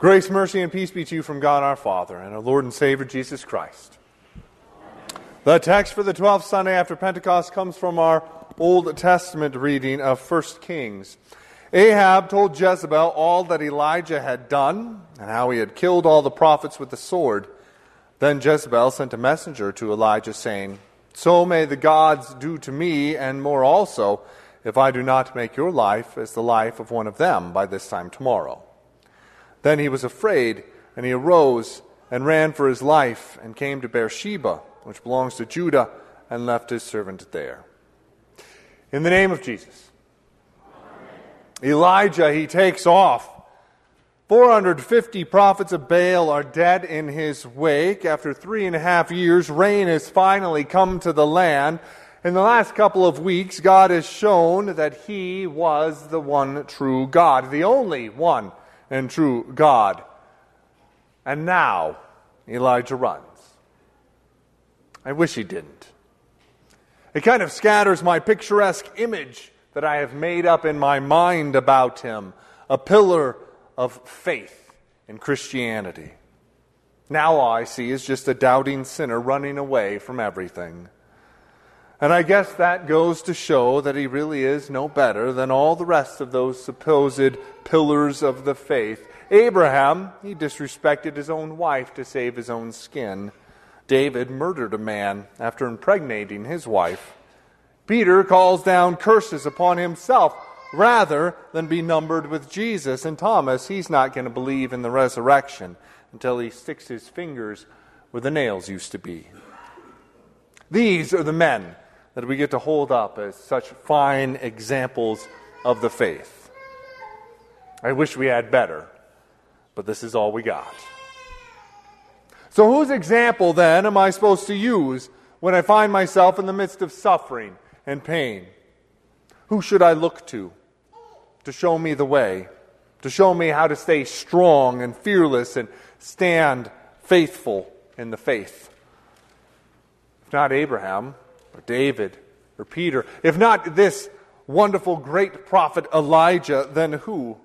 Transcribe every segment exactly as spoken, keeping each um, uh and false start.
Grace, mercy, and peace be to you from God our Father and our Lord and Savior Jesus Christ. The text for the twelfth Sunday after Pentecost comes from our Old Testament reading of First Kings. Ahab told Jezebel all that Elijah had done and how he had killed all the prophets with the sword. Then Jezebel sent a messenger to Elijah, saying, "So may the gods do to me, and more also, if I do not make your life as the life of one of them by this time tomorrow." Then he was afraid, and he arose and ran for his life, and came to Beersheba, which belongs to Judah, and left his servant there. In the name of Jesus. Amen. Elijah, he takes off. four hundred fifty prophets of Baal are dead in his wake. After three and a half years, rain has finally come to the land. In the last couple of weeks, God has shown that he was the one true God, the only one and true God. And now, Elijah runs. I wish he didn't. It kind of scatters my picturesque image that I have made up in my mind about him, a pillar of faith in Christianity. Now all I see is just a doubting sinner running away from everything. And I guess that goes to show that he really is no better than all the rest of those supposed pillars of the faith. Abraham, he disrespected his own wife to save his own skin. David murdered a man after impregnating his wife. Peter calls down curses upon himself rather than be numbered with Jesus. And Thomas, he's not going to believe in the resurrection until he sticks his fingers where the nails used to be. These are the men that we get to hold up as such fine examples of the faith. I wish we had better, but this is all we got. So whose example, then, am I supposed to use when I find myself in the midst of suffering and pain? Who should I look to to show me the way, to show me how to stay strong and fearless and stand faithful in the faith? If not Abraham, or David, or Peter, if not this wonderful great prophet Elijah, then who?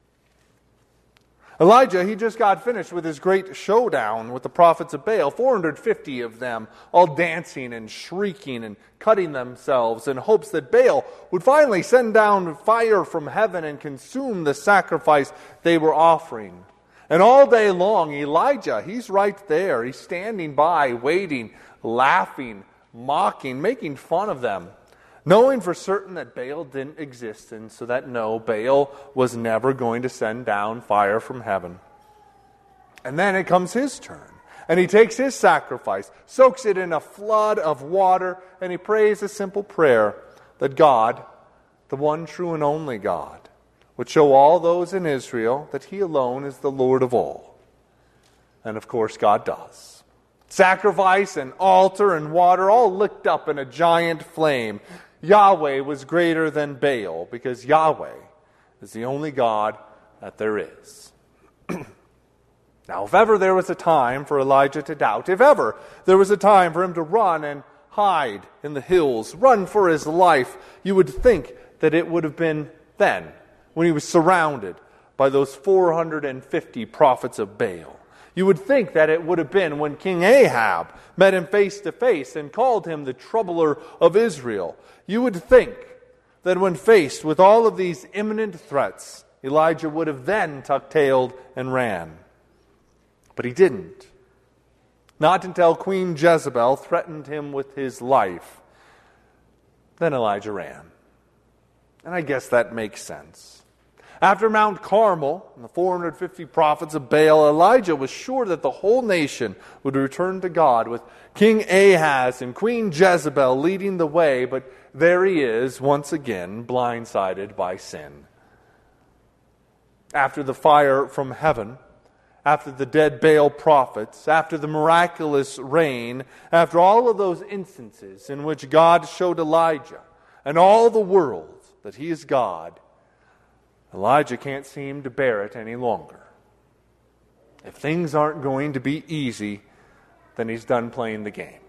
Elijah, he just got finished with his great showdown with the prophets of Baal, four hundred fifty of them, all dancing and shrieking and cutting themselves in hopes that Baal would finally send down fire from heaven and consume the sacrifice they were offering. And all day long, Elijah, he's right there. He's standing by, waiting, laughing, mocking, making fun of them, knowing for certain that Baal didn't exist, and so that no, Baal was never going to send down fire from heaven. And then it comes his turn, and he takes his sacrifice, soaks it in a flood of water, and he prays a simple prayer that God, the one true and only God, would show all those in Israel that he alone is the Lord of all. And of course, God does. Sacrifice and altar and water all licked up in a giant flame. Yahweh was greater than Baal because Yahweh is the only God that there is. Now, if ever there was a time for Elijah to doubt, if ever there was a time for him to run and hide in the hills, run for his life, you would think that it would have been then, when he was surrounded by those four hundred fifty prophets of Baal. You would think that it would have been when King Ahab met him face to face and called him the troubler of Israel. You would think that when faced with all of these imminent threats, Elijah would have then tuck-tailed and ran. But he didn't. Not until Queen Jezebel threatened him with his life. Then Elijah ran. And I guess that makes sense. After Mount Carmel and the four hundred fifty prophets of Baal, Elijah was sure that the whole nation would return to God with King Ahaz and Queen Jezebel leading the way, but there he is once again blindsided by sin. After the fire from heaven, after the dead Baal prophets, after the miraculous rain, after all of those instances in which God showed Elijah and all the world that he is God, Elijah can't seem to bear it any longer. If things aren't going to be easy, then he's done playing the game.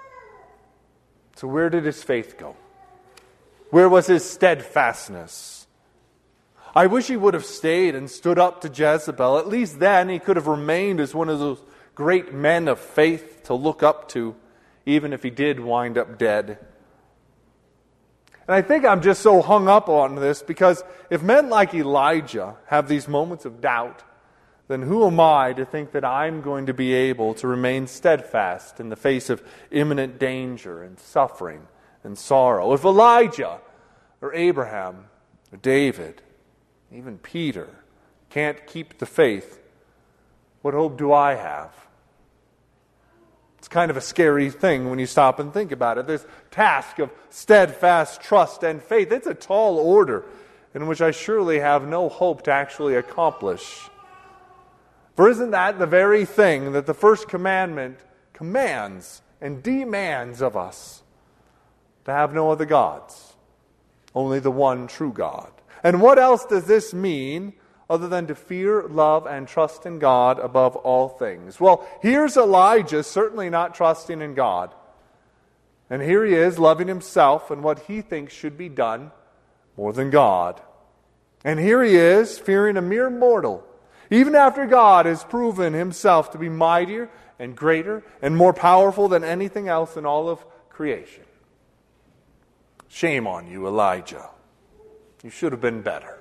So where did his faith go? Where was his steadfastness? I wish he would have stayed and stood up to Jezebel. At least then he could have remained as one of those great men of faith to look up to, even if he did wind up dead. And I think I'm just so hung up on this because if men like Elijah have these moments of doubt, then who am I to think that I'm going to be able to remain steadfast in the face of imminent danger and suffering and sorrow? If Elijah or Abraham or David, even Peter, can't keep the faith, what hope do I have? It's kind of a scary thing when you stop and think about it. This task of steadfast trust and faith, it's a tall order in which I surely have no hope to actually accomplish. For isn't that the very thing that the first commandment commands and demands of us? To have no other gods, only the one true God. And what else does this mean other than to fear, love, and trust in God above all things? Well, here's Elijah certainly not trusting in God. And here he is loving himself and what he thinks should be done more than God. And here he is fearing a mere mortal, even after God has proven himself to be mightier and greater and more powerful than anything else in all of creation. Shame on you, Elijah. You should have been better.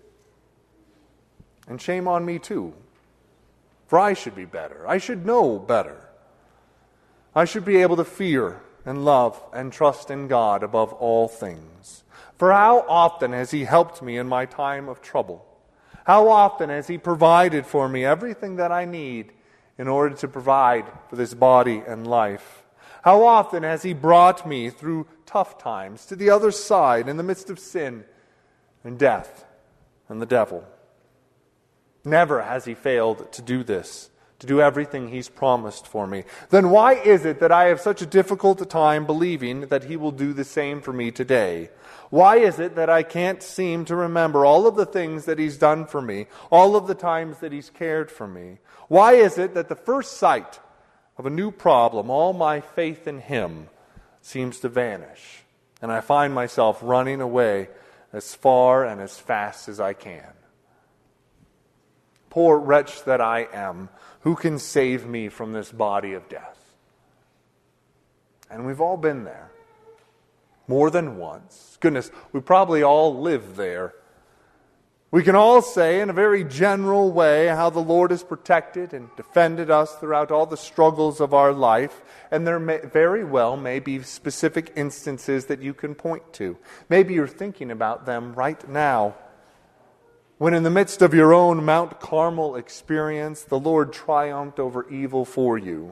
And shame on me too. For I should be better. I should know better. I should be able to fear and love and trust in God above all things. For how often has He helped me in my time of trouble? How often has He provided for me everything that I need in order to provide for this body and life? How often has He brought me through tough times to the other side in the midst of sin and death and the devil? Never has He failed to do this, to do everything He's promised for me. Then why is it that I have such a difficult time believing that He will do the same for me today? Why is it that I can't seem to remember all of the things that He's done for me, all of the times that He's cared for me? Why is it that the first sight of a new problem, all my faith in Him seems to vanish, and I find myself running away as far and as fast as I can? Poor wretch that I am, who can save me from this body of death? And we've all been there. More than once. Goodness, we probably all live there. We can all say in a very general way how the Lord has protected and defended us throughout all the struggles of our life. And there may, very well may be specific instances that you can point to. Maybe you're thinking about them right now. When in the midst of your own Mount Carmel experience, the Lord triumphed over evil for you.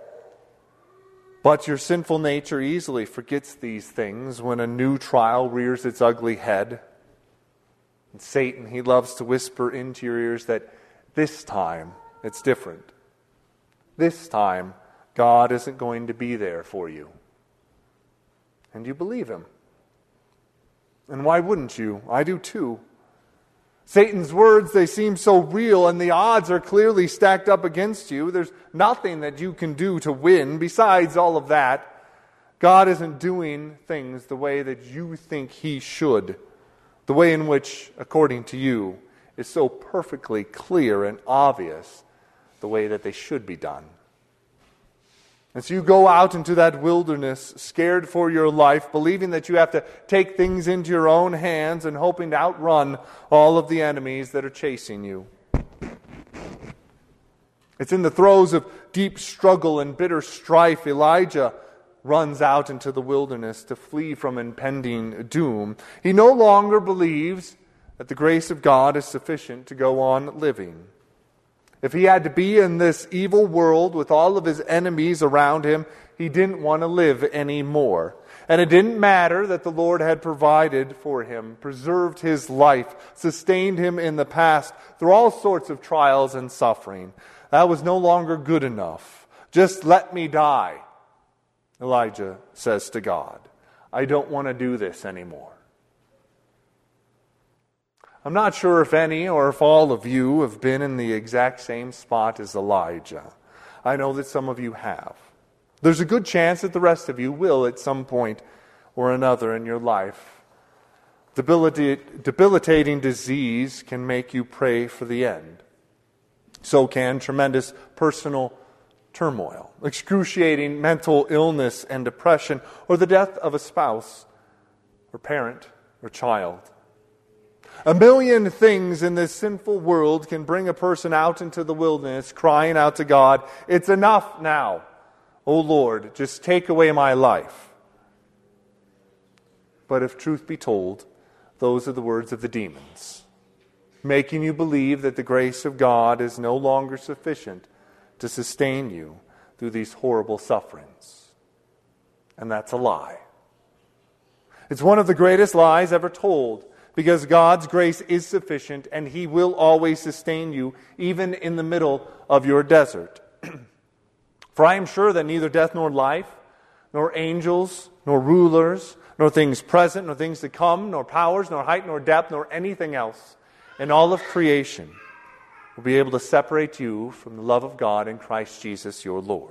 But your sinful nature easily forgets these things when a new trial rears its ugly head. And Satan, he loves to whisper into your ears that this time it's different. This time, God isn't going to be there for you. And you believe him. And why wouldn't you? I do too. Satan's words, they seem so real, and the odds are clearly stacked up against you. There's nothing that you can do to win. Besides all of that, God isn't doing things the way that you think He should. The way in which, according to you, is so perfectly clear and obvious the way that they should be done. And so you go out into that wilderness, scared for your life, believing that you have to take things into your own hands and hoping to outrun all of the enemies that are chasing you. It's in the throes of deep struggle and bitter strife, Elijah runs out into the wilderness to flee from impending doom. He no longer believes that the grace of God is sufficient to go on living. If he had to be in this evil world with all of his enemies around him, he didn't want to live anymore. And it didn't matter that the Lord had provided for him, preserved his life, sustained him in the past through all sorts of trials and suffering. That was no longer good enough. Just let me die, Elijah says to God. I don't want to do this anymore. I'm not sure if any or if all of you have been in the exact same spot as Elijah. I know that some of you have. There's a good chance that the rest of you will at some point or another in your life. Debilita- debilitating disease can make you pray for the end. So can tremendous personal turmoil, excruciating mental illness and depression, or the death of a spouse or parent or child. A million things in this sinful world can bring a person out into the wilderness crying out to God, "It's enough now. Oh Lord, just take away my life." But if truth be told, those are the words of the demons, making you believe that the grace of God is no longer sufficient to sustain you through these horrible sufferings. And that's a lie. It's one of the greatest lies ever told, because God's grace is sufficient and He will always sustain you, even in the middle of your desert. For I am sure that neither death nor life, nor angels, nor rulers, nor things present, nor things to come, nor powers, nor height, nor depth, nor anything else in all of creation will be able to separate you from the love of God in Christ Jesus your Lord.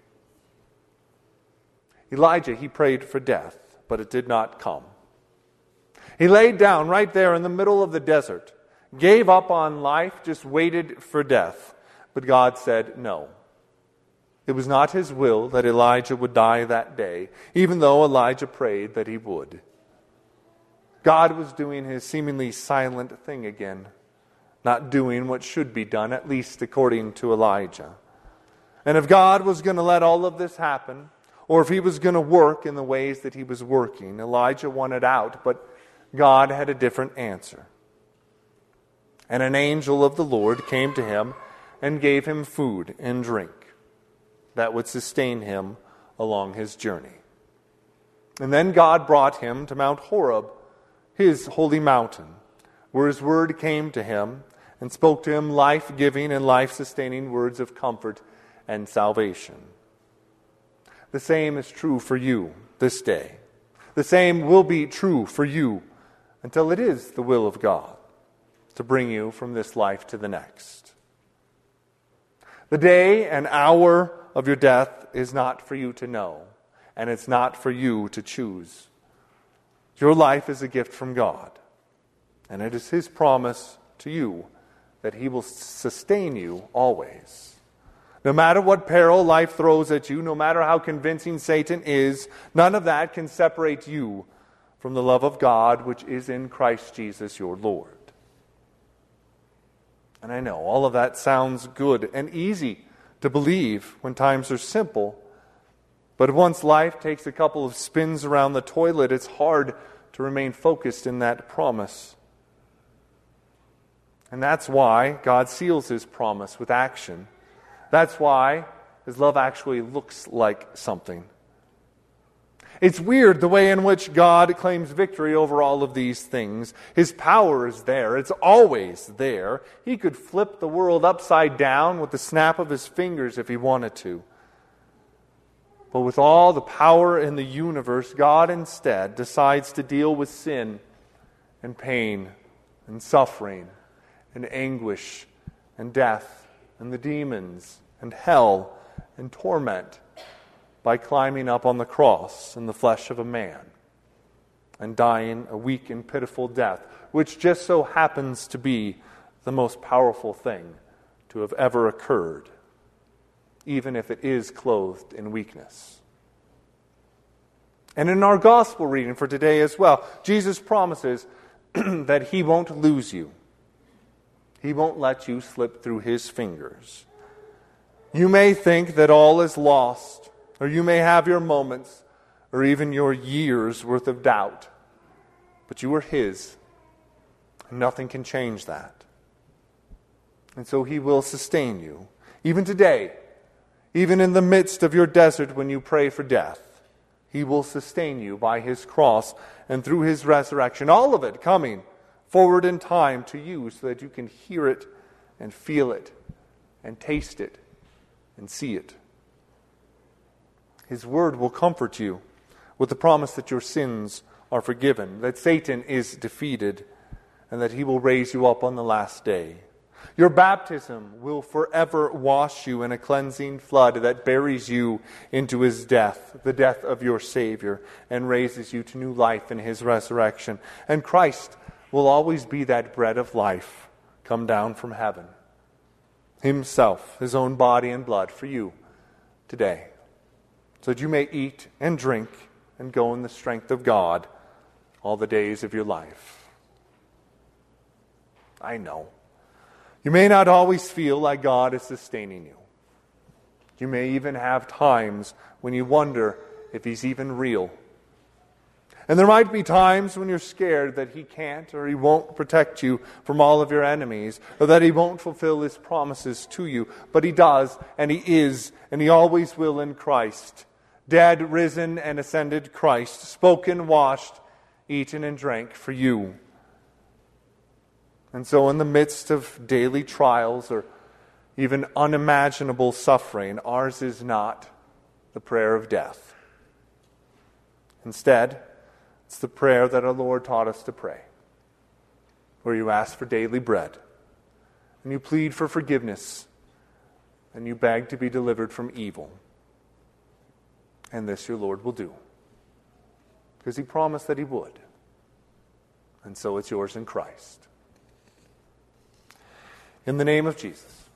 Elijah, he prayed for death, but it did not come. He laid down right there in the middle of the desert, gave up on life, just waited for death. But God said no. It was not His will that Elijah would die that day, even though Elijah prayed that he would. God was doing His seemingly silent thing again, not doing what should be done, at least according to Elijah. And if God was going to let all of this happen, or if He was going to work in the ways that He was working, Elijah wanted out, but God had a different answer. And an angel of the Lord came to him and gave him food and drink that would sustain him along his journey. And then God brought him to Mount Horeb, His holy mountain, where His word came to him and spoke to him life-giving and life-sustaining words of comfort and salvation. The same is true for you this day. The same will be true for you until it is the will of God to bring you from this life to the next. The day and hour of your death is not for you to know, and it's not for you to choose. Your life is a gift from God, and it is His promise to you that He will sustain you always. No matter what peril life throws at you, no matter how convincing Satan is, none of that can separate you from the love of God which is in Christ Jesus your Lord. And I know all of that sounds good and easy to believe when times are simple, but once life takes a couple of spins around the toilet, it's hard to remain focused in that promise. And that's why God seals His promise with action. That's why His love actually looks like something. It's weird the way in which God claims victory over all of these things. His power is there. It's always there. He could flip the world upside down with the snap of His fingers if He wanted to. But with all the power in the universe, God instead decides to deal with sin and pain and suffering and anguish and death and the demons and hell and torment by climbing up on the cross in the flesh of a man and dying a weak and pitiful death, which just so happens to be the most powerful thing to have ever occurred, even if it is clothed in weakness. And in our gospel reading for today as well, Jesus promises that He won't lose you. He won't let you slip through His fingers. You may think that all is lost, or you may have your moments, or even your years worth of doubt. But you are His, and nothing can change that. And so He will sustain you, even today, even in the midst of your desert when you pray for death. He will sustain you by His cross and through His resurrection, all of it coming forward in time to you so that you can hear it and feel it and taste it and see it. His word will comfort you with the promise that your sins are forgiven, that Satan is defeated, and that He will raise you up on the last day. Your baptism will forever wash you in a cleansing flood that buries you into his death, the death of your Savior, and raises you to new life in his resurrection. And Christ will always be that bread of life come down from heaven. Himself, his own body and blood for you today, so that you may eat and drink and go in the strength of God all the days of your life. I know. You may not always feel like God is sustaining you. You may even have times when you wonder if he's even real. And there might be times when you're scared that he can't or he won't protect you from all of your enemies, or that he won't fulfill his promises to you. But he does, and he is, and he always will in Christ. Dead, risen, and ascended Christ, spoken, washed, eaten, and drank for you. And so in the midst of daily trials or even unimaginable suffering, ours is not the prayer of death. Instead, it's the prayer that our Lord taught us to pray, where you ask for daily bread, and you plead for forgiveness, and you beg to be delivered from evil. And this your Lord will do, because he promised that he would. And so it's yours in Christ. In the name of Jesus,